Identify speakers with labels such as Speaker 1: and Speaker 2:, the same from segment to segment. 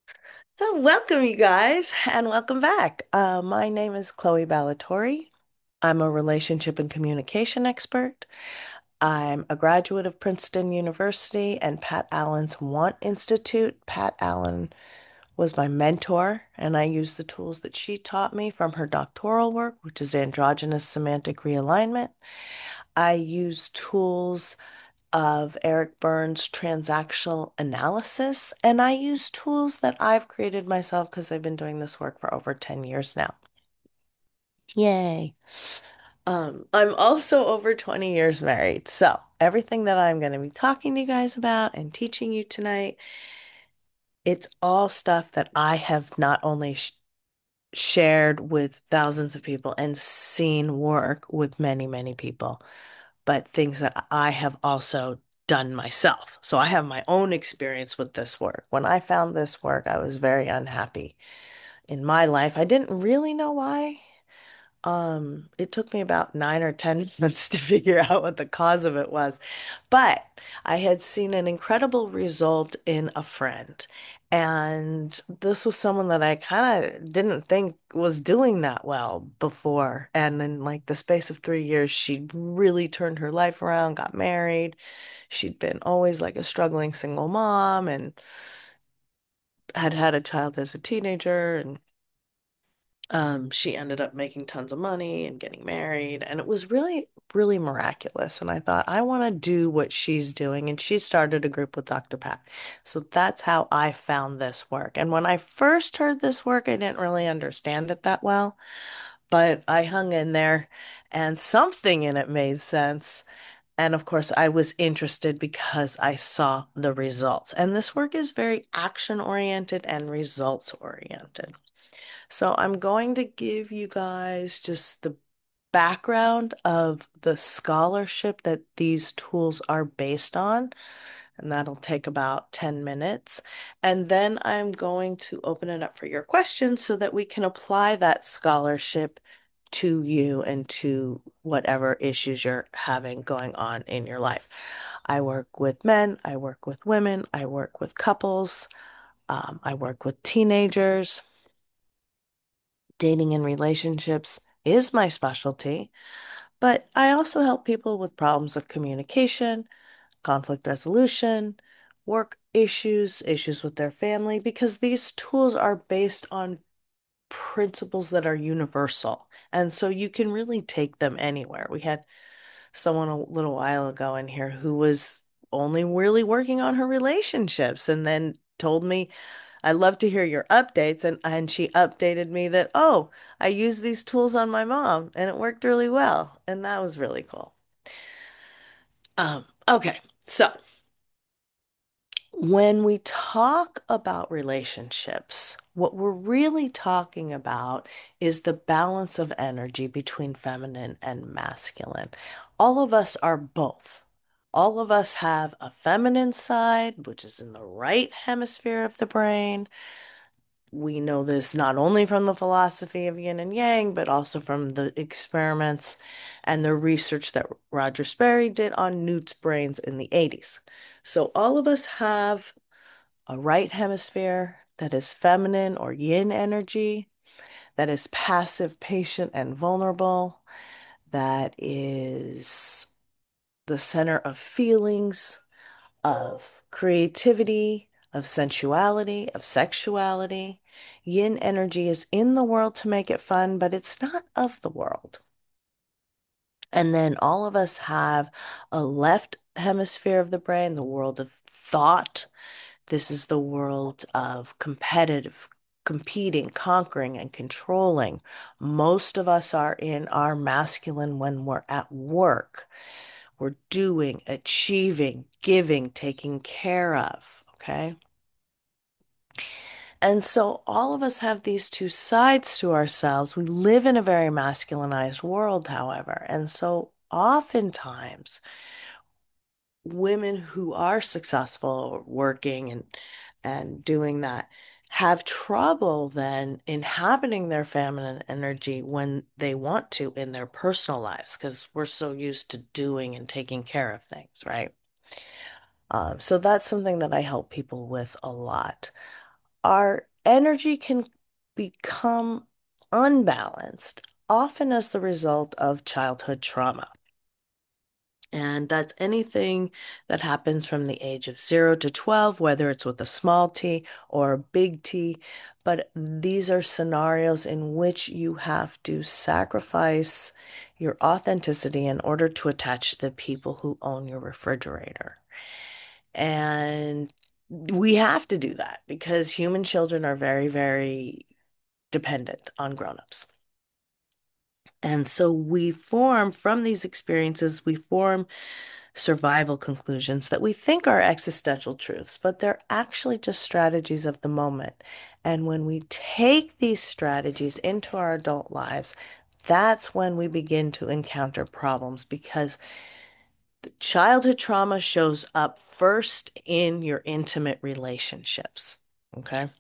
Speaker 1: So, welcome, you guys, and welcome back. My name is Chloe Ballatori. I'm a relationship and communication expert. I'm a graduate of Princeton University and Pat Allen's Want Institute. Pat Allen was my mentor, and I use the tools that she taught me from her doctoral work, which is androgynous semantic realignment. I use tools of Eric Berne's transactional analysis, and I use tools that I've created myself because I've been doing this work for over 10 years now. Yay. I'm also over 20 years married, so everything that I'm going to be talking to you guys about and teaching you tonight, it's all stuff that I have not only shared with thousands of people and seen work with many, many people, but things that I have also done myself. So I have my own experience with this work. When I found this work, I was very unhappy in my life. I didn't really know why. It took me about 9 or 10 months to figure out what the cause of it was. But I had seen an incredible result in a friend. And this was someone that I kind of didn't think was doing that well before. And in like the space of 3 years, she really turned her life around, got married. She'd been always like a struggling single mom and had had a child as a teenager. And she ended up making tons of money and getting married, and it was really, really miraculous. And I thought, I want to do what she's doing. And she started a group with Dr. Pat. So that's how I found this work. And when I first heard this work, I didn't really understand it that well, but I hung in there and something in it made sense. And of course, I was interested because I saw the results. And this work is very action oriented and results oriented. So I'm going to give you guys just the background of the scholarship that these tools are based on, and that'll take about 10 minutes. And then I'm going to open it up for your questions so that we can apply that scholarship to you and to whatever issues you're having going on in your life. I work with men, I work with women, I work with couples, I work with teenagers. Dating and relationships is my specialty, but I also help people with problems of communication, conflict resolution, work issues, issues with their family, because these tools are based on principles that are universal. And so you can really take them anywhere. We had someone a little while ago in here who was only really working on her relationships and then told me, I love to hear your updates. And she updated me that, oh, I used these tools on my mom and it worked really well. And that was really cool. Okay. So when we talk about relationships, what we're really talking about is the balance of energy between feminine and masculine. All of us are both. All of us have a feminine side, which is in the right hemisphere of the brain. We know this not only from the philosophy of yin and yang, but also from the experiments and the research that Roger Sperry did on newt's brains in the 80s. So all of us have a right hemisphere that is feminine or yin energy, that is passive, patient, and vulnerable, that is the center of feelings, of creativity, of sensuality, of sexuality. Yin energy is in the world to make it fun, but it's not of the world. And then all of us have a left hemisphere of the brain, the world of thought. This is the world of competitive, competing, conquering, and controlling. Most of us are in our masculine when we're at work. We're doing, achieving, giving, taking care of. Okay. And so all of us have these two sides to ourselves. We live in a very masculinized world, however. And so oftentimes, women who are successful working and doing that have trouble then inhabiting their feminine energy when they want to in their personal lives because we're so used to doing and taking care of things, right? So that's something that I help people with a lot. our energy can become unbalanced, often as the result of childhood trauma. And that's anything that happens from the age of 0 to 12, whether it's with a small t or a big T. But these are scenarios in which you have to sacrifice your authenticity in order to attach to the people who own your refrigerator. And we have to do that because human children are very, very dependent on grown-ups. And so we form from these experiences, we form survival conclusions that we think are existential truths, but they're actually just strategies of the moment. And when we take these strategies into our adult lives, that's when we begin to encounter problems because childhood trauma shows up first in your intimate relationships. Okay.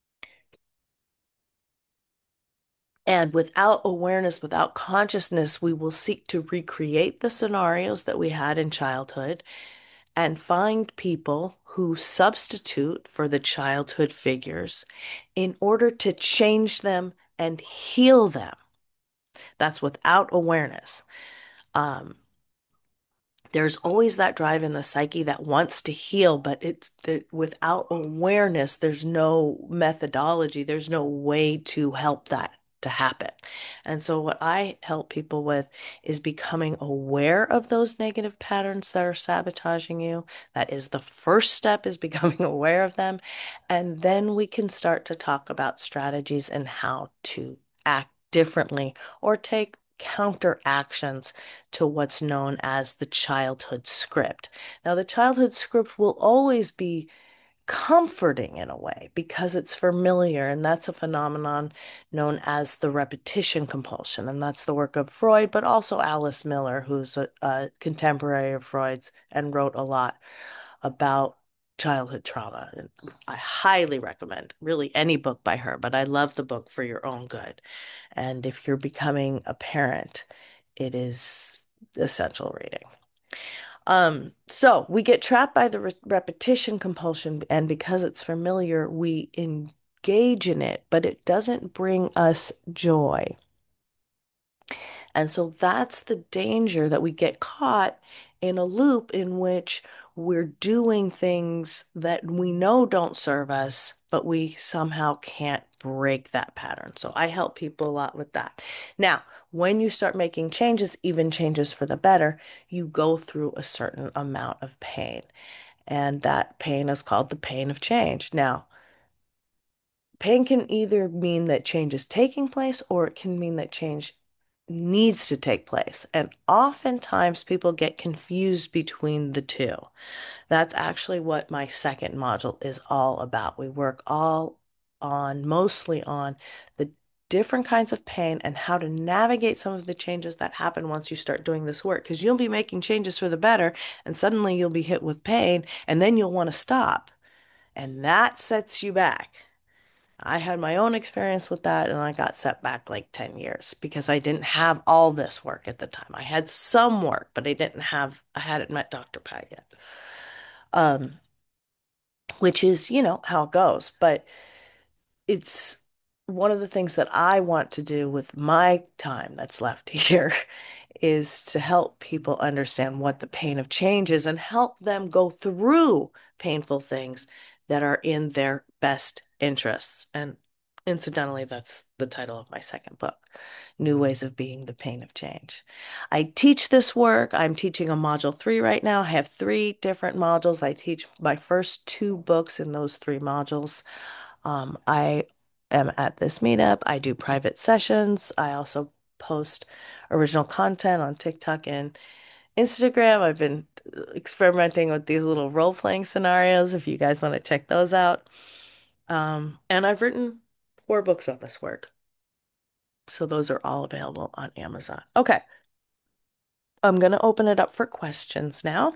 Speaker 1: And without awareness, without consciousness, we will seek to recreate the scenarios that we had in childhood and find people who substitute for the childhood figures in order to change them and heal them. That's without awareness. Um, there's always that drive in the psyche that wants to heal, but it's without awareness, there's no methodology, there's no way to help that to happen. And so, what I help people with is becoming aware of those negative patterns that are sabotaging you. That is the first step, is becoming aware of them. And then we can start to talk about strategies and how to act differently or take counter actions to what's known as the childhood script. Now, the childhood script will always be comforting in a way because it's familiar, and that's a phenomenon known as the repetition compulsion. And that's the work of Freud, but also Alice Miller, who's a contemporary of Freud's and wrote a lot about childhood trauma. And I highly recommend really any book by her, but I love the book For Your Own Good. And if you're becoming a parent, it is essential reading. So we get trapped by the repetition compulsion, and because it's familiar, we engage in it, but it doesn't bring us joy. And so that's the danger, that we get caught in a loop in which we're doing things that we know don't serve us, but we somehow can't break that pattern. So I help people a lot with that. Now, when you start making changes, even changes for the better, you go through a certain amount of pain. And that pain is called the pain of change. Now, pain can either mean that change is taking place or it can mean that change needs to take place. And oftentimes people get confused between the two. That's actually what my second module is all about. We work mostly on the different kinds of pain and how to navigate some of the changes that happen once you start doing this work. Because you'll be making changes for the better, and suddenly you'll be hit with pain, and then you'll want to stop. And that sets you back. I had my own experience with that, and I got set back like 10 years because I didn't have all this work at the time. I had some work, but I hadn't met Dr. Pat yet. Um, which is, how it goes. But it's one of the things that I want to do with my time that's left here is to help people understand what the pain of change is and help them go through painful things that are in their best interests. And incidentally, that's the title of my second book, New Ways of Being: The Pain of Change. I teach this work. I'm teaching a module 3 right now. I have 3 different modules. I teach my first 2 books in those 3 modules. I am at this meetup. I do private sessions. I also post original content on TikTok and Instagram. I've been experimenting with these little role-playing scenarios if you guys want to check those out. And I've written 4 books on this work. So those are all available on Amazon. Okay, I'm going to open it up for questions now.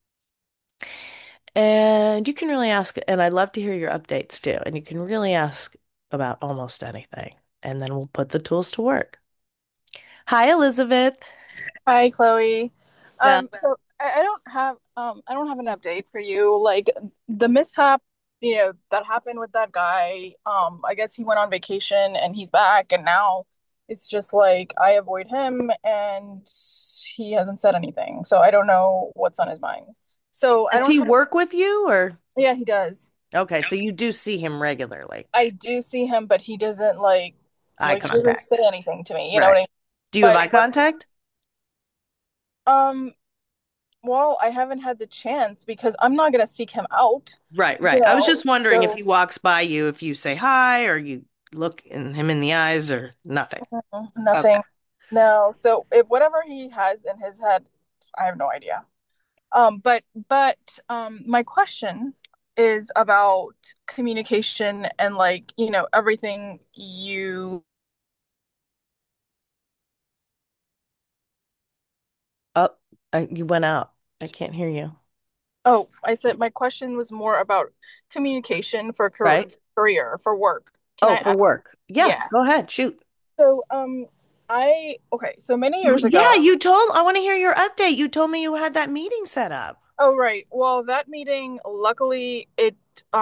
Speaker 1: And you can really ask, and I'd love to hear your updates too. And you can really ask about almost anything. And then we'll put the tools to work. Hi, Elizabeth.
Speaker 2: Hi, Chloe.
Speaker 1: Well,
Speaker 2: So I don't have an update for you. Like the mishap that happened with that guy. I guess he went on vacation and he's back, and now it's just like I avoid him and he hasn't said anything. So I don't know what's on his mind. So I
Speaker 1: Does
Speaker 2: don't
Speaker 1: he
Speaker 2: have,
Speaker 1: work with you or?
Speaker 2: yeah, he does.
Speaker 1: Okay, so you do see him regularly.
Speaker 2: I do see him, but he doesn't
Speaker 1: Eye
Speaker 2: he doesn't
Speaker 1: contact.
Speaker 2: say anything to me. You know what I
Speaker 1: Right.
Speaker 2: mean?
Speaker 1: Do you have
Speaker 2: But
Speaker 1: eye contact?
Speaker 2: um, well, I haven't had the chance because I'm not gonna seek him out,
Speaker 1: Right,
Speaker 2: you
Speaker 1: right. I was
Speaker 2: know.
Speaker 1: just wondering if
Speaker 2: So
Speaker 1: he walks by you, if you say hi or you look him in the eyes or nothing. Okay.
Speaker 2: nothing. No. So if whatever he has in his head, I have no idea. But my question is about communication and everything you.
Speaker 1: Oh, you went out. I can't hear you.
Speaker 2: Oh, I said my question was more about communication for
Speaker 1: Right?
Speaker 2: career, for work. Can
Speaker 1: Oh,
Speaker 2: I
Speaker 1: for
Speaker 2: ask?
Speaker 1: work. Yeah,
Speaker 2: Yeah.
Speaker 1: go ahead. Shoot.
Speaker 2: So so many years
Speaker 1: Yeah,
Speaker 2: ago.
Speaker 1: I want to hear your update. You told me you had that meeting set up.
Speaker 2: Oh, right. Well, that meeting, luckily, it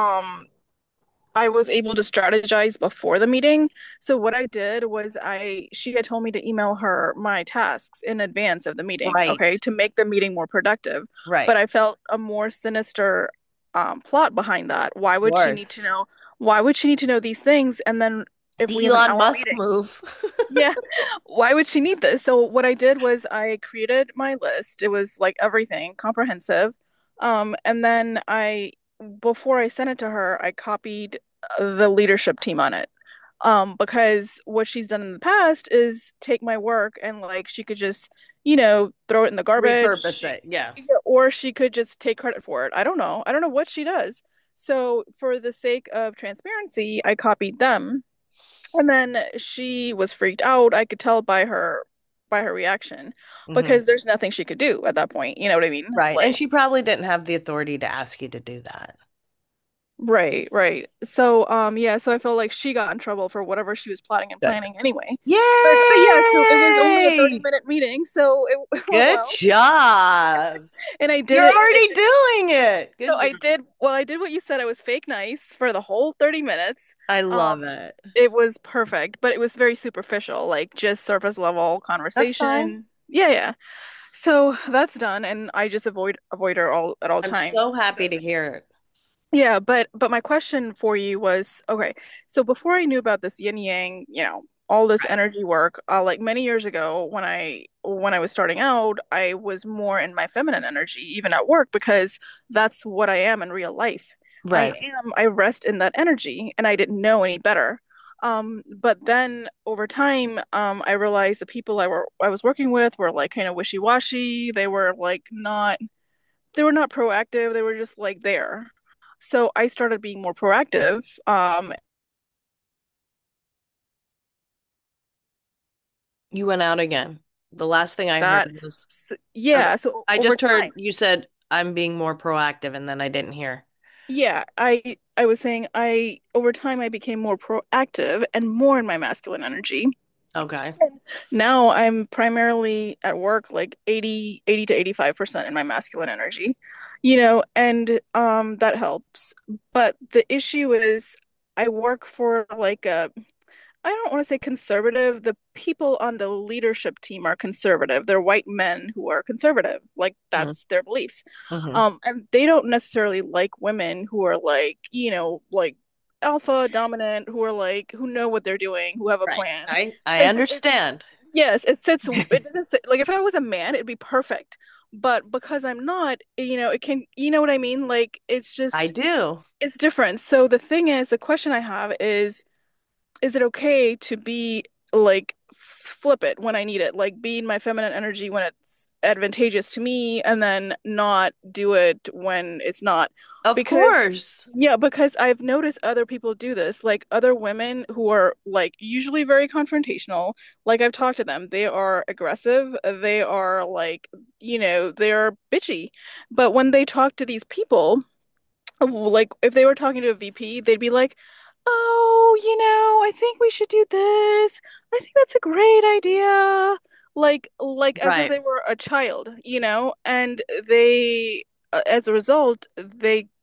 Speaker 2: I was able to strategize before the meeting. So what I did was she had told me to email her my tasks in advance of the meeting,
Speaker 1: Right.
Speaker 2: okay, to make the meeting more productive. But
Speaker 1: Right.
Speaker 2: I felt a more sinister plot behind that.
Speaker 1: Of course.
Speaker 2: Why would she need to know these things? And then if we
Speaker 1: The
Speaker 2: have an
Speaker 1: Elon
Speaker 2: hour
Speaker 1: Musk
Speaker 2: meeting,
Speaker 1: move.
Speaker 2: yeah, why would she need this? So what I did was I created my list. It was like everything, comprehensive. And then before I sent it to her, I copied the leadership team on it. Because what she's done in the past is take my work and she could just, throw it in the
Speaker 1: Repurpose
Speaker 2: garbage,
Speaker 1: it. Yeah.
Speaker 2: or she could just take credit for it. I don't know. I don't know what she does. So for the sake of transparency, I copied them, and then she was freaked out. I could tell by her reaction
Speaker 1: Hmm.
Speaker 2: because there's nothing she could do at that point. You know what I mean?
Speaker 1: Right. And she probably didn't have the authority to ask you to do that.
Speaker 2: Right, right. So yeah, so I feel like she got in trouble for whatever she was plotting and
Speaker 1: Good.
Speaker 2: planning anyway. But yeah, so it was only a 30
Speaker 1: Yay!
Speaker 2: minute meeting, so it went
Speaker 1: Good
Speaker 2: well.
Speaker 1: job.
Speaker 2: And
Speaker 1: You're already doing it. Good job.
Speaker 2: I did what you said. I was fake nice for the whole 30 minutes.
Speaker 1: I
Speaker 2: Um,
Speaker 1: love it.
Speaker 2: it was perfect, but it was very superficial, like just surface level
Speaker 1: That's fine.
Speaker 2: conversation. Yeah, yeah. So that's done, and I just avoid her all at all
Speaker 1: I'm
Speaker 2: times.
Speaker 1: so
Speaker 2: So
Speaker 1: happy to hear it.
Speaker 2: yeah, but my question for you was, okay, so before I knew about this yin yang, all this
Speaker 1: Right.
Speaker 2: energy work, like many years ago when I was starting out, I was more in my feminine energy, even at work, because that's what I am in real life.
Speaker 1: Right.
Speaker 2: I rest in that energy, and I didn't know any better. But then over time, I realized the people I was working with were like kind of wishy-washy. They were not proactive. They were just like there. So I started being more proactive.
Speaker 1: You went out again. The last thing I heard
Speaker 2: That
Speaker 1: was,
Speaker 2: yeah. So
Speaker 1: I
Speaker 2: over
Speaker 1: just heard
Speaker 2: time,
Speaker 1: you said, I'm being more proactive, and then I didn't hear.
Speaker 2: yeah, I was saying I over time I became more proactive and more in my masculine energy.
Speaker 1: Okay.
Speaker 2: Now I'm primarily at work like 80 to 85% in my masculine energy, and that helps. But the issue is I work for like a I don't want to say conservative. The people on the leadership team are conservative. They're white men who are conservative. Like that's their beliefs.
Speaker 1: Mm-hmm.
Speaker 2: And they don't necessarily like women who are like alpha dominant, who are who know what they're doing, who have a
Speaker 1: Right.
Speaker 2: plan.
Speaker 1: I
Speaker 2: Because
Speaker 1: understand.
Speaker 2: yes, it doesn't sit like if I was a man, it'd be perfect. But because I'm not, it can, you know what I mean? Like
Speaker 1: I do.
Speaker 2: it's different. So the thing is, the question I have is it okay to be flip it when I need it, like be in my feminine energy when it's advantageous to me, and then not do it when it's not?
Speaker 1: Of
Speaker 2: Because
Speaker 1: course.
Speaker 2: yeah, because I've noticed other people do this, like other women who are like usually very confrontational. Like I've talked to them, they are aggressive, they are they are bitchy. But when they talk to these people, like if they were talking to a VP, they'd be like, "Oh, I think we should do this. I think that's a great idea." Like as if
Speaker 1: Right.
Speaker 2: they were a child, and they as a result, they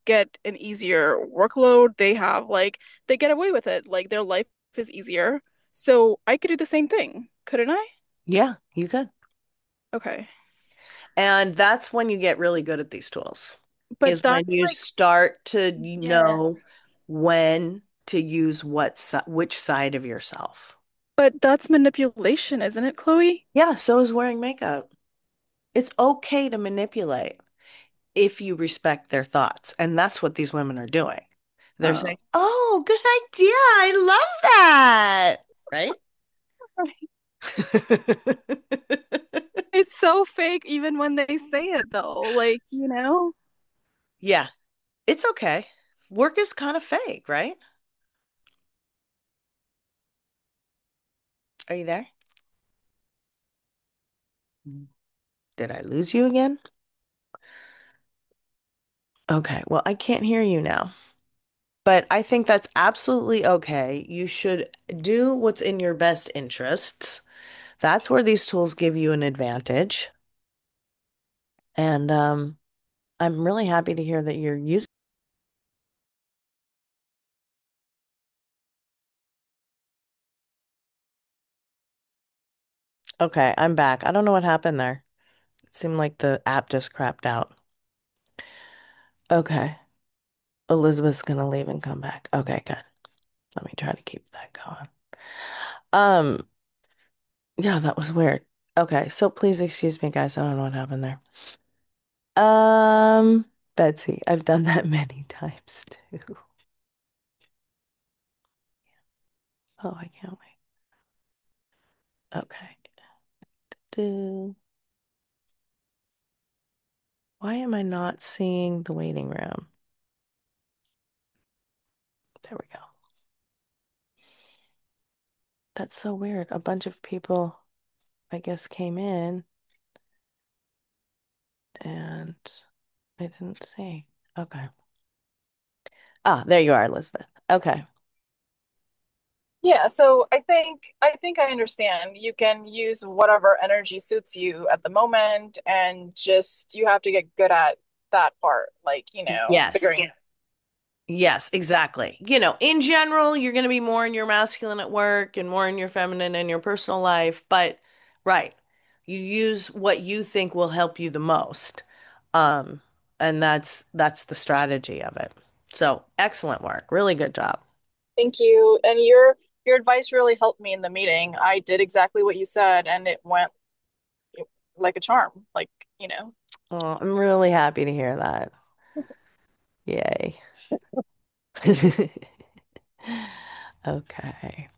Speaker 2: get an easier workload. They have like they get away with it. Like their life is easier. So I could do the same thing, couldn't I?
Speaker 1: Yeah, you could.
Speaker 2: Okay.
Speaker 1: And that's when you get really good at these tools,
Speaker 2: But
Speaker 1: is when
Speaker 2: that's
Speaker 1: you
Speaker 2: like,
Speaker 1: start to
Speaker 2: yeah.
Speaker 1: know when to use which side of yourself.
Speaker 2: But that's manipulation, isn't it, Chloe?
Speaker 1: Yeah, so is wearing makeup. It's okay to manipulate if you respect their thoughts. And that's what these women are doing. They're
Speaker 2: Oh.
Speaker 1: saying, "Oh, good idea. I love that." Right?
Speaker 2: It's so fake even when they say it though. Like,
Speaker 1: Yeah, it's okay. Work is kind of fake, right? Are you there? Did I lose you again? Okay, well, I can't hear you now. But I think that's absolutely okay. You should do what's in your best interests. That's where these tools give you an advantage. And I'm really happy to hear that you're using. Okay, I'm back. I don't know what happened there. It seemed like the app just crapped out. Okay, Elizabeth's gonna leave and come back. Okay, good. Let me try to keep that going. Um, yeah, that was weird. Okay, so please excuse me, guys. I don't know what happened there. Um, Betsy, I've done that many times too. Oh, I can't wait. Okay. Do- Why am I not seeing the waiting room? There we go. That's so weird. A bunch of people, I guess, came in and I didn't see. Okay. Ah, there you are, Elizabeth. Okay.
Speaker 2: yeah, so I think I understand. You can use whatever energy suits you at the moment and just you have to get good at that part, like,
Speaker 1: Yes.
Speaker 2: figuring.
Speaker 1: Yes, exactly. In general, you're going to be more in your masculine at work and more in your feminine in your personal life, but right. You use what you think will help you the most. Um, and that's the strategy of it. So, excellent work. Really good job.
Speaker 2: Thank you. And your advice really helped me in the meeting. I did exactly what you said and it went like a charm. Like, you know.
Speaker 1: Oh, I'm really happy to hear that. Yay. Okay.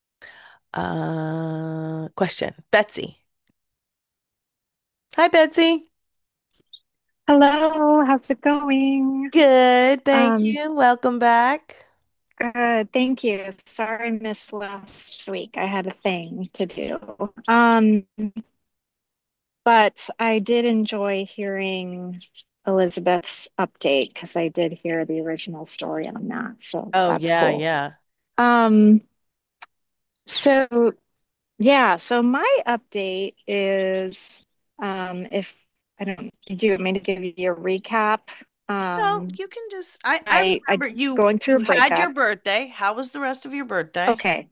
Speaker 1: Question. Betsy. Hi, Betsy.
Speaker 3: Hello, how's it going?
Speaker 1: Good, thank
Speaker 3: Um,
Speaker 1: you. Welcome back.
Speaker 3: Good, thank you. Sorry I missed last week. I had a thing to do. But I did enjoy hearing Elizabeth's update because I did hear the original story on that. So
Speaker 1: Oh,
Speaker 3: that's
Speaker 1: yeah,
Speaker 3: cool.
Speaker 1: yeah.
Speaker 3: Um, so yeah, so my update is if I don't do you want me to give you a recap?
Speaker 1: No,
Speaker 3: Um,
Speaker 1: you can just I
Speaker 3: I
Speaker 1: remember you
Speaker 3: going through a
Speaker 1: you had
Speaker 3: breakup.
Speaker 1: your birthday. How was the rest of your birthday?
Speaker 3: Okay.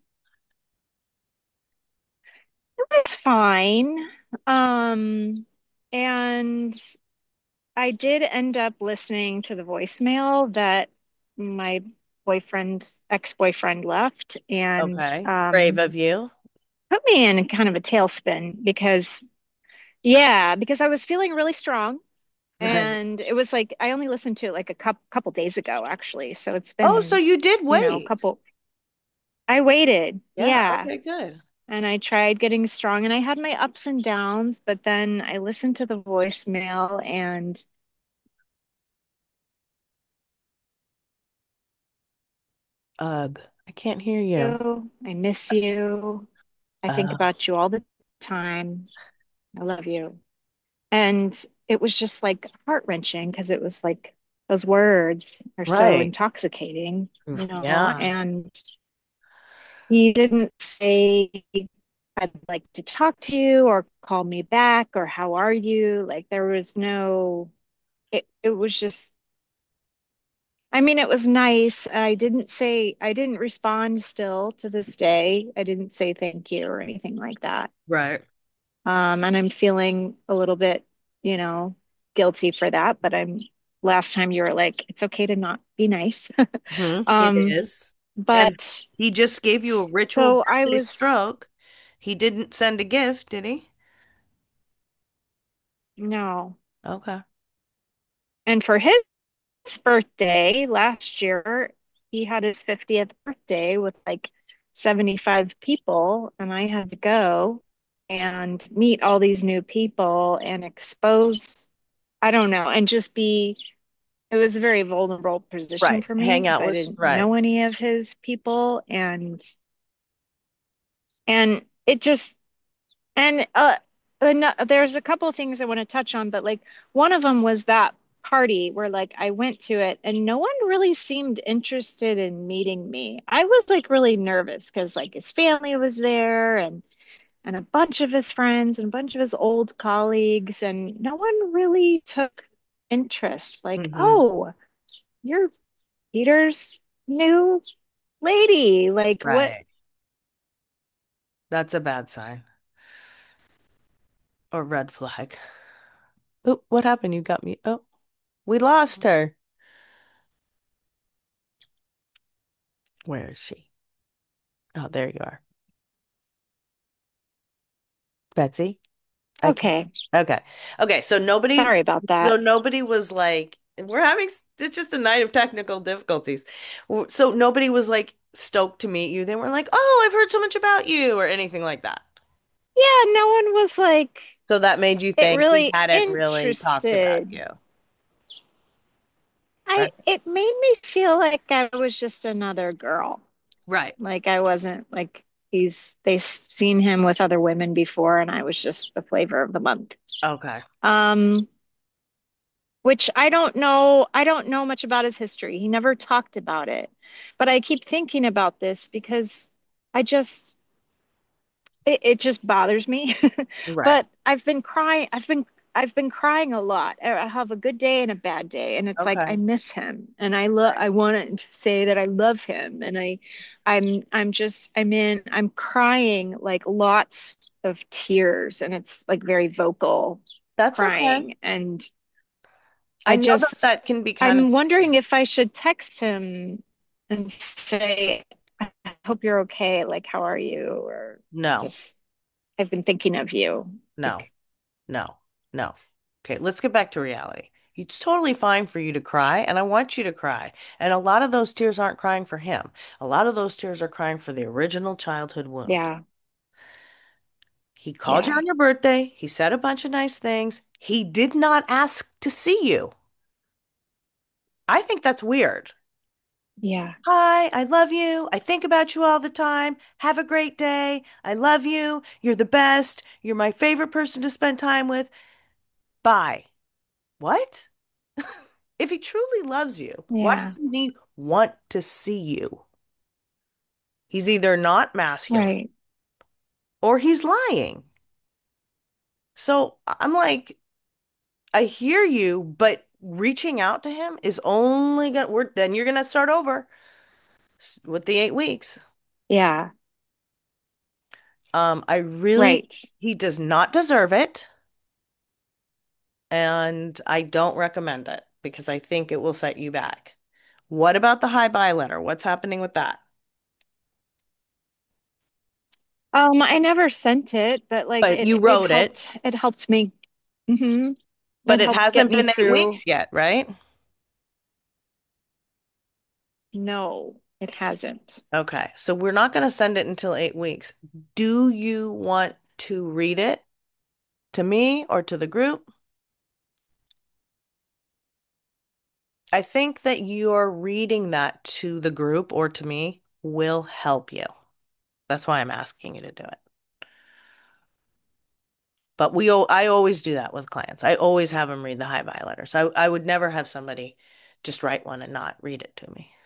Speaker 3: It was fine. Um, and I did end up listening to the voicemail that my ex-boyfriend left, and
Speaker 1: Okay. Brave of you.
Speaker 3: put me in kind of a tailspin because, yeah, because I was feeling really strong.
Speaker 1: Right.
Speaker 3: And it was like I only listened to it like a couple days ago, actually. So it's
Speaker 1: Oh, so
Speaker 3: been,
Speaker 1: you did
Speaker 3: a
Speaker 1: wait.
Speaker 3: couple. I waited,
Speaker 1: Yeah,
Speaker 3: yeah.
Speaker 1: okay, good.
Speaker 3: And I tried getting strong and I had my ups and downs, but then I listened to the voicemail and
Speaker 1: Ugh, I can't hear you.
Speaker 3: I miss you. I think
Speaker 1: Uh,
Speaker 3: about you all the time. I love you. And it was just like heart-wrenching because it was like those words are so
Speaker 1: right.
Speaker 3: intoxicating,
Speaker 1: Yeah.
Speaker 3: and he didn't say, I'd like to talk to you or call me back or how are you? Like there was no, it was just I mean, it was nice. I didn't respond still to this day. I didn't say thank you or anything like that.
Speaker 1: Right.
Speaker 3: And I'm feeling a little bit, guilty for that, but last time you were like, it's okay to not be nice.
Speaker 1: It
Speaker 3: Um,
Speaker 1: is. And
Speaker 3: but
Speaker 1: he just gave you a ritual
Speaker 3: so I
Speaker 1: birthday
Speaker 3: was,
Speaker 1: stroke. He didn't send a gift, did he?
Speaker 3: no.
Speaker 1: Okay.
Speaker 3: And for his birthday last year, he had his 50th birthday with like 75 people, and I had to go and meet all these new people and expose, I don't know, and just be, it was a very vulnerable position
Speaker 1: Right.
Speaker 3: for me
Speaker 1: Hang
Speaker 3: because
Speaker 1: out
Speaker 3: I
Speaker 1: with,
Speaker 3: didn't
Speaker 1: right.
Speaker 3: know any of his people and it just and there's a couple of things I want to touch on, but like one of them was that party where like I went to it and no one really seemed interested in meeting me. I was like really nervous because like his family was there and a bunch of his friends and a bunch of his old colleagues and no one really took interest. Like,
Speaker 1: Hmm.
Speaker 3: oh, you're Peter's new lady. Like, what?
Speaker 1: Right. That's a bad sign or red flag. Oh, what happened? You got me. Oh, we lost her. Where is she? Oh, there you are. Betsy. I can.
Speaker 3: Okay,
Speaker 1: Okay. Okay.
Speaker 3: sorry about
Speaker 1: So
Speaker 3: that.
Speaker 1: nobody was like, it's just a night of technical difficulties. So nobody was like stoked to meet you. They weren't like, oh, I've heard so much about you or anything like that.
Speaker 3: Yeah, no one was like
Speaker 1: So that made you
Speaker 3: it
Speaker 1: think he
Speaker 3: really
Speaker 1: hadn't really talked about
Speaker 3: interested.
Speaker 1: you.
Speaker 3: I
Speaker 1: That,
Speaker 3: it made me feel like I was just another girl.
Speaker 1: right.
Speaker 3: Like I wasn't like they've seen him with other women before and I was just the flavor of the month.
Speaker 1: Okay.
Speaker 3: Um, which I don't know much about his history. He never talked about it. But I keep thinking about this because I just it just bothers me.
Speaker 1: Right.
Speaker 3: But I've been crying a lot. I have a good day and a bad day, and it's like I
Speaker 1: Okay.
Speaker 3: miss him, and
Speaker 1: Right.
Speaker 3: I want to say that I love him, and I'm crying like lots of tears, and it's like very vocal
Speaker 1: That's okay.
Speaker 3: crying, and
Speaker 1: I
Speaker 3: I
Speaker 1: know that
Speaker 3: just
Speaker 1: that can be kind of
Speaker 3: I'm wondering
Speaker 1: scary.
Speaker 3: if I should text him and say, I hope you're okay. Like, how are you? Or
Speaker 1: No,
Speaker 3: just, I've been thinking of you.
Speaker 1: no,
Speaker 3: Like,
Speaker 1: no, no. Okay, let's get back to reality. It's totally fine for you to cry, and I want you to cry. And a lot of those tears aren't crying for him. A lot of those tears are crying for the original childhood wound.
Speaker 3: yeah,
Speaker 1: He called you
Speaker 3: yeah,
Speaker 1: on your birthday. He said a bunch of nice things. He did not ask to see you. I think that's weird.
Speaker 3: yeah,
Speaker 1: Hi, I love you. I think about you all the time. Have a great day. I love you. You're the best. You're my favorite person to spend time with. Bye. What? If he truly loves you, why
Speaker 3: yeah,
Speaker 1: doesn't he want to see you? He's either not masculine
Speaker 3: right.
Speaker 1: or he's lying. So I'm like, I hear you, but reaching out to him is only gonna work. Then you're gonna start over with the 8 weeks.
Speaker 3: Yeah,
Speaker 1: I really,
Speaker 3: right.
Speaker 1: he does not deserve it. And I don't recommend it because I think it will set you back. What about the hi bye letter? What's happening with that?
Speaker 3: I never sent it, but like
Speaker 1: But you
Speaker 3: it
Speaker 1: wrote it,
Speaker 3: helped me. hmm
Speaker 1: but
Speaker 3: It
Speaker 1: it
Speaker 3: helped get
Speaker 1: hasn't
Speaker 3: me
Speaker 1: been 8 weeks
Speaker 3: through.
Speaker 1: yet, right?
Speaker 3: No, it hasn't.
Speaker 1: Okay, so we're not going to send it until 8 weeks. Do you want to read it to me or to the group? I think that your reading that to the group or to me will help you. That's why I'm asking you to do it. But I always do that with clients. I always have them read the hi bye letters. I would never have somebody just write one and not read it to me.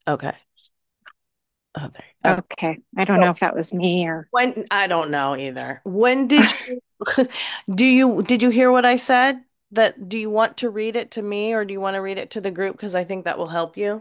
Speaker 1: Okay. Oh, there. Okay.
Speaker 3: Okay. I don't know
Speaker 1: So
Speaker 3: if that was me or
Speaker 1: when I don't know either. When did you did you hear what I said? That do you want to read it to me or do you want to read it to the group? Because I think that will help you.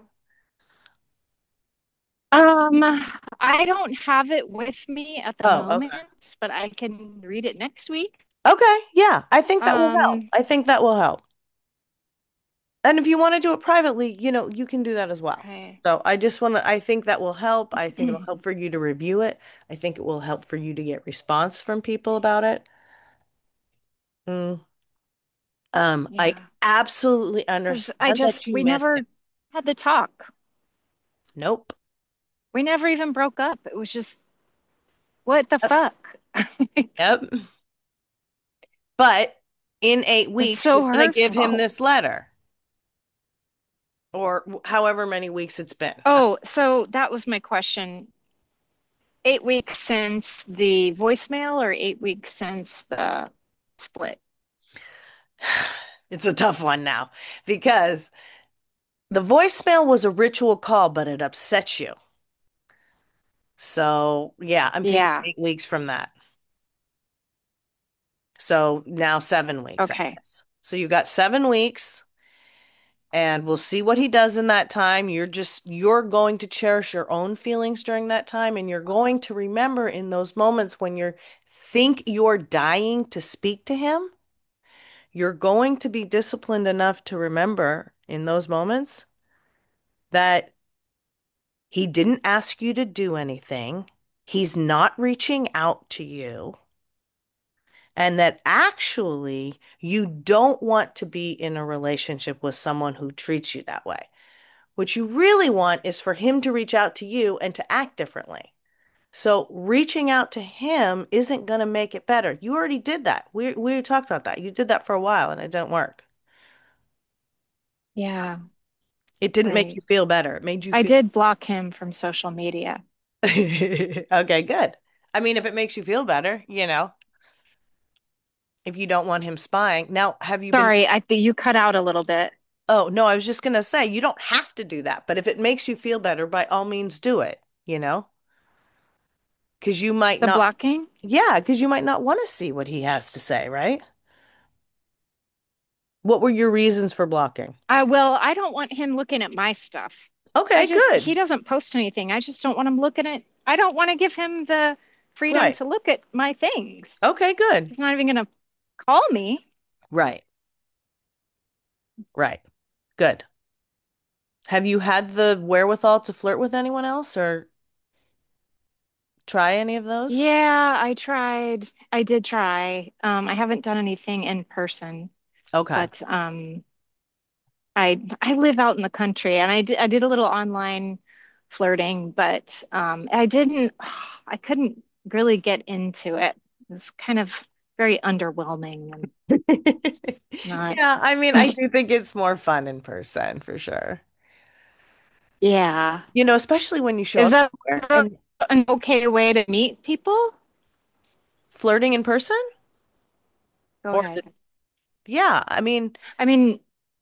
Speaker 3: um I don't have it with me at the
Speaker 1: Oh, okay.
Speaker 3: moment, but I can read it next week.
Speaker 1: Okay, yeah, I think that will help.
Speaker 3: Um
Speaker 1: I think that will help. And if you want to do it privately, you can do that as well.
Speaker 3: okay.
Speaker 1: So I just want to, I think that will help. I think it'll help for you to review it. I think it will help for you to get response from people about it. Mm. I
Speaker 3: Yeah.
Speaker 1: absolutely
Speaker 3: Because I
Speaker 1: understand
Speaker 3: just
Speaker 1: that you
Speaker 3: we
Speaker 1: missed it.
Speaker 3: never had the talk.
Speaker 1: Nope.
Speaker 3: We never even broke up. It was just what the
Speaker 1: Yep.
Speaker 3: fuck?
Speaker 1: Yep. But in eight
Speaker 3: It's
Speaker 1: weeks, you're
Speaker 3: so
Speaker 1: going to give him
Speaker 3: hurtful.
Speaker 1: this letter or however many weeks it's been.
Speaker 3: Oh, so that was my question. 8 weeks since the voicemail or 8 weeks since the split?
Speaker 1: It's a tough one now because the voicemail was a ritual call, but it upsets you. So, yeah, I'm thinking
Speaker 3: Yeah.
Speaker 1: 8 weeks from that. So now 7 weeks, I
Speaker 3: Okay.
Speaker 1: guess. So you got 7 weeks, and we'll see what he does in that time. You're going to cherish your own feelings during that time, and you're going to remember in those moments when you think you're dying to speak to him, you're going to be disciplined enough to remember in those moments that he didn't ask you to do anything. He's not reaching out to you. And that actually you don't want to be in a relationship with someone who treats you that way. What you really want is for him to reach out to you and to act differently. So reaching out to him isn't going to make it better. You already did that. We talked about that. You did that for a while and it didn't work.
Speaker 3: Yeah.
Speaker 1: It didn't make
Speaker 3: Right.
Speaker 1: you feel better. It made you
Speaker 3: I
Speaker 1: feel
Speaker 3: did block him from social media.
Speaker 1: okay, good. I mean, if it makes you feel better, if you don't want him spying. Now, have you been
Speaker 3: Sorry, I think you cut out a little bit.
Speaker 1: Oh, no, I was just gonna say you don't have to do that, but if it makes you feel better, by all means do it. Because you might
Speaker 3: The
Speaker 1: not,
Speaker 3: blocking?
Speaker 1: yeah, because you might not want to see what he has to say, right? What were your reasons for blocking?
Speaker 3: Well, I don't want him looking at my stuff.
Speaker 1: Okay,
Speaker 3: He
Speaker 1: good.
Speaker 3: doesn't post anything. I just don't want him looking at, I don't want to give him the freedom
Speaker 1: Right.
Speaker 3: to look at my things.
Speaker 1: Okay, good.
Speaker 3: He's not even going to call me.
Speaker 1: Right. Right. Good. Have you had the wherewithal to flirt with anyone else or try any of those?
Speaker 3: Yeah, I tried. I did try. I haven't done anything in person,
Speaker 1: Okay.
Speaker 3: but I live out in the country and I did a little online flirting, but I didn't I couldn't really get into it. It was kind of very underwhelming and not
Speaker 1: Yeah, I mean, I do think it's more fun in person for sure.
Speaker 3: yeah.
Speaker 1: Especially when you show
Speaker 3: Is
Speaker 1: up
Speaker 3: that
Speaker 1: somewhere and
Speaker 3: an okay way to meet people?
Speaker 1: flirting in person
Speaker 3: Go
Speaker 1: or
Speaker 3: ahead.
Speaker 1: yeah, I mean,
Speaker 3: I mean,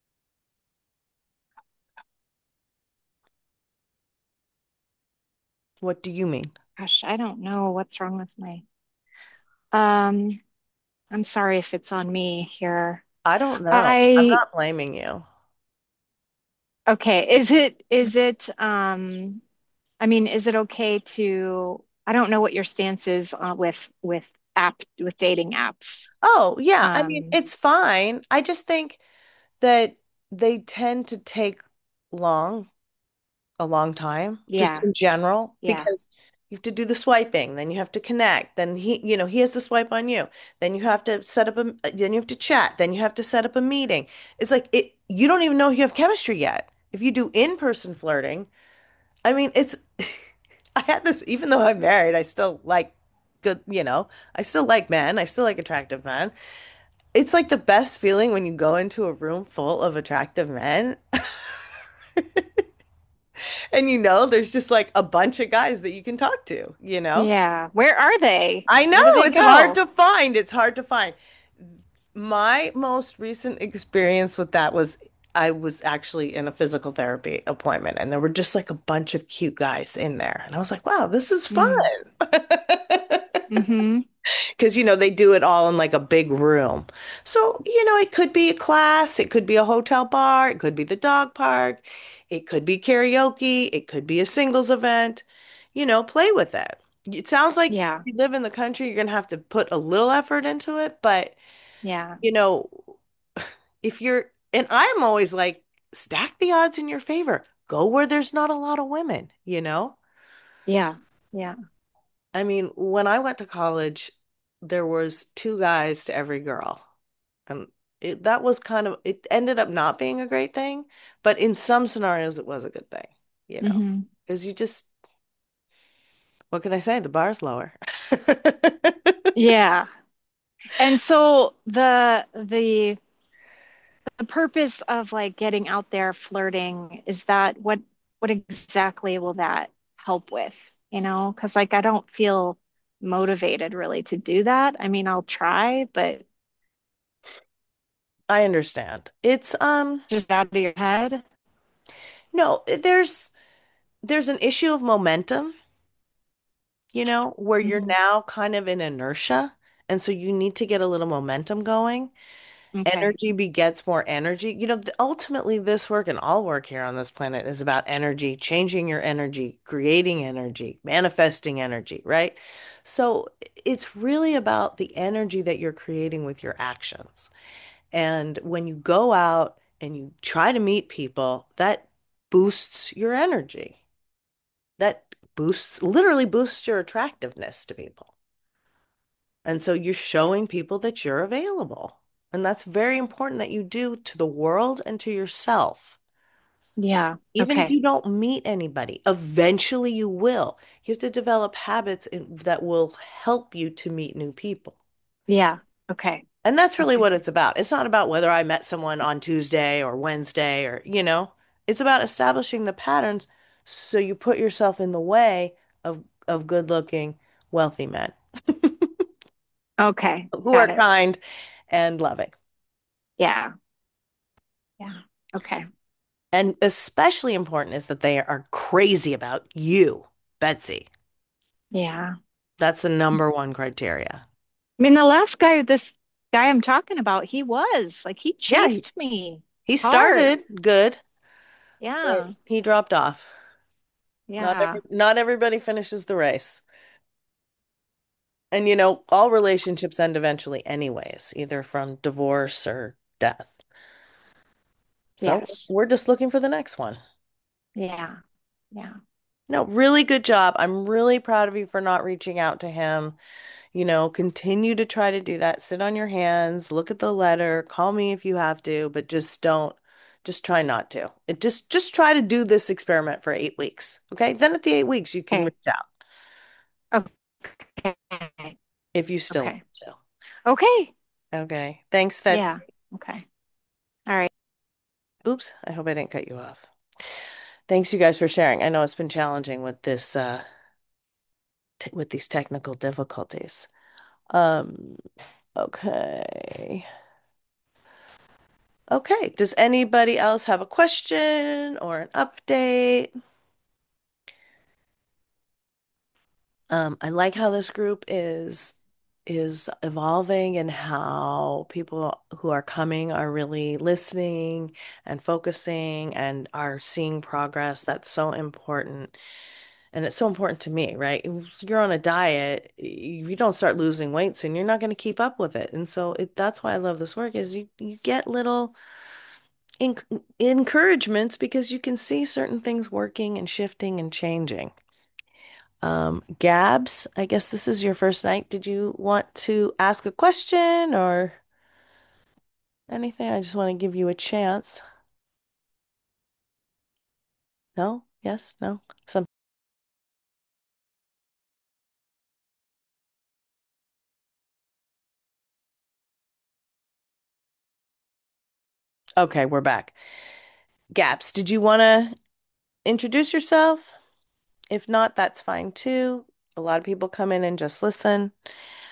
Speaker 1: what do you mean?
Speaker 3: gosh, I don't know what's wrong with my um I'm sorry if it's on me here.
Speaker 1: I don't know. I'm
Speaker 3: I
Speaker 1: not blaming you.
Speaker 3: okay, is it I mean, is it okay to, I don't know what your stance is with dating apps.
Speaker 1: Oh, yeah. I mean,
Speaker 3: Um,
Speaker 1: it's fine. I just think that they tend to take long, a long time, just
Speaker 3: yeah,
Speaker 1: in general,
Speaker 3: yeah.
Speaker 1: because you have to do the swiping, then you have to connect, then he has to swipe on you, then you have to set up then you have to chat, then you have to set up a meeting. It's like you don't even know if you have chemistry yet. If you do in-person flirting, I mean, I had this, even though I'm married, I still like I still like men, I still like attractive men. It's like the best feeling when you go into a room full of attractive men and there's just like a bunch of guys that you can talk to.
Speaker 3: Yeah. Where are they?
Speaker 1: I know
Speaker 3: Where do they
Speaker 1: it's hard
Speaker 3: go?
Speaker 1: to find. It's hard to find. My most recent experience with that was I was actually in a physical therapy appointment and there were just like a bunch of cute guys in there. And I was like, wow, this is fun.
Speaker 3: Mm. Mm-hmm.
Speaker 1: Because, they do it all in like a big room. So, it could be a class, it could be a hotel bar, it could be the dog park, it could be karaoke, it could be a singles event. Play with it. It sounds like if
Speaker 3: Yeah.
Speaker 1: you live in the country, you're going to have to put a little effort into it. But,
Speaker 3: Yeah.
Speaker 1: you know, and I'm always like, stack the odds in your favor. Go where there's not a lot of women.
Speaker 3: Yeah. Yeah.
Speaker 1: I mean, when I went to college, there was two guys to every girl. And that was it ended up not being a great thing, but in some scenarios it was a good thing, you know,
Speaker 3: Mm-hmm.
Speaker 1: because what can I say? The bar's lower.
Speaker 3: Yeah. And so the purpose of like getting out there flirting is that what exactly will that help with? Because like I don't feel motivated really to do that. I mean, I'll try, but
Speaker 1: I understand. It's
Speaker 3: just out of your head.
Speaker 1: no, there's an issue of momentum, where you're
Speaker 3: Hmm.
Speaker 1: now kind of in inertia, and so you need to get a little momentum going.
Speaker 3: Okay.
Speaker 1: Energy begets more energy. Ultimately, this work and all work here on this planet is about energy, changing your energy, creating energy, manifesting energy, right? So it's really about the energy that you're creating with your actions. And when you go out and you try to meet people, that boosts your energy. That literally boosts your attractiveness to people. And so you're showing people that you're available. And that's very important that you do to the world and to yourself.
Speaker 3: Yeah.
Speaker 1: Even if
Speaker 3: Okay.
Speaker 1: you don't meet anybody, eventually you will. You have to develop habits that will help you to meet new people.
Speaker 3: Yeah. Okay.
Speaker 1: And that's really
Speaker 3: Okay.
Speaker 1: what it's about. It's not about whether I met someone on Tuesday or Wednesday it's about establishing the patterns so you put yourself in the way of good-looking, wealthy men
Speaker 3: Okay.
Speaker 1: who are
Speaker 3: Got it.
Speaker 1: kind and loving.
Speaker 3: Yeah. Yeah. Okay.
Speaker 1: And especially important is that they are crazy about you, Betsy.
Speaker 3: Yeah.
Speaker 1: That's the number one criteria.
Speaker 3: I mean, the last guy, this guy I'm talking about, he was like, he
Speaker 1: Yeah,
Speaker 3: chased me
Speaker 1: he
Speaker 3: hard.
Speaker 1: started good, but
Speaker 3: Yeah.
Speaker 1: he dropped off.
Speaker 3: Yeah.
Speaker 1: Not everybody finishes the race. And all relationships end eventually anyways, either from divorce or death. So
Speaker 3: Yes.
Speaker 1: we're just looking for the next one.
Speaker 3: Yeah. Yeah.
Speaker 1: No, really good job. I'm really proud of you for not reaching out to him. Continue to try to do that. Sit on your hands, look at the letter, call me if you have to, but just try not to. Just try to do this experiment for 8 weeks. Okay. Then at the 8 weeks, you can
Speaker 3: Okay.
Speaker 1: reach out
Speaker 3: Okay.
Speaker 1: if you still
Speaker 3: Okay.
Speaker 1: want
Speaker 3: Okay.
Speaker 1: to. Okay. Thanks, Fed.
Speaker 3: Yeah. Okay. All right.
Speaker 1: Oops. I hope I didn't cut you off. Thanks you guys for sharing. I know it's been challenging with with these technical difficulties. Um, okay. Okay. Does anybody else have a question or an update? I like how this group is evolving and how people who are coming are really listening and focusing and are seeing progress. That's so important. And it's so important to me, right? If you're on a diet, if you don't start losing weight soon, you're not going to keep up with it. And so that's why I love this work is you get little encouragements because you can see certain things working and shifting and changing. Gabs, I guess this is your first night. Did you want to ask a question or anything? I just want to give you a chance. No? Yes? No? Some. Okay, we're back. Gabs, did you want to introduce yourself? If not, that's fine too. A lot of people come in and just listen.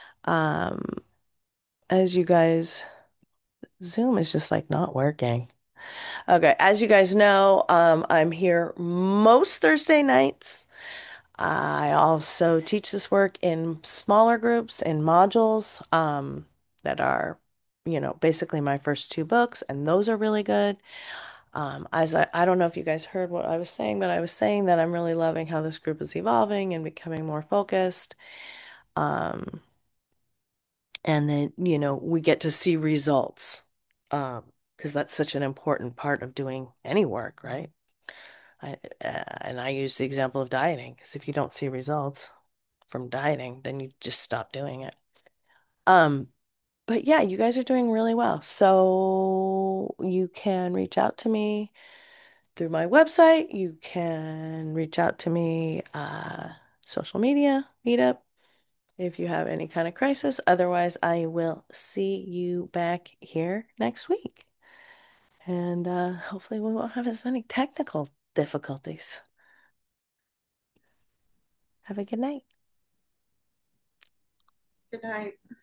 Speaker 1: Um, as you guys, Zoom is just like not working. Okay, as you guys know, I'm here most Thursday nights. I also teach this work in smaller groups, in modules, that are, basically my first two books, and those are really good. As I don't know if you guys heard what I was saying, but I was saying that I'm really loving how this group is evolving and becoming more focused. Um, and then, we get to see results, because that's such an important part of doing any work, right? And I use the example of dieting, because if you don't see results from dieting, then you just stop doing it. Um, but yeah, you guys are doing really well. So you can reach out to me through my website. You can reach out to me, social media, meetup, if you have any kind of crisis. Otherwise, I will see you back here next week. And hopefully, we won't have as many technical difficulties. Have a good night.
Speaker 2: Good night.